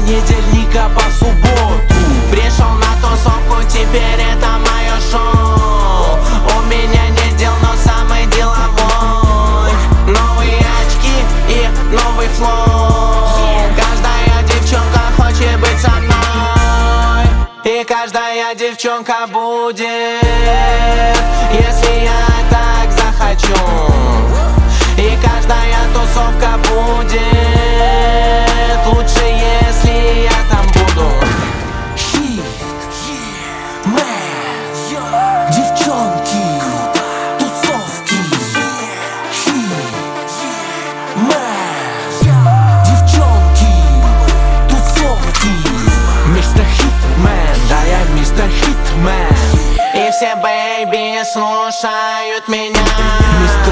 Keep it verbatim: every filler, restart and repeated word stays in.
понедельника по субботу. Пришел на тусовку, теперь это мое шоу. У меня нет дел, но самый деловой. Новые очки и новый флоу. Каждая девчонка хочет быть со мной, и каждая девчонка будет, если я так захочу. И каждая тусовка будет лучше, если я там буду. Хит, мэн, девчонки, тусовки. Хит, мэн, девчонки, тусовки. Мистер Хитмэн, да я мистер Хитмэн. И все бэйби слушают меня. Мистер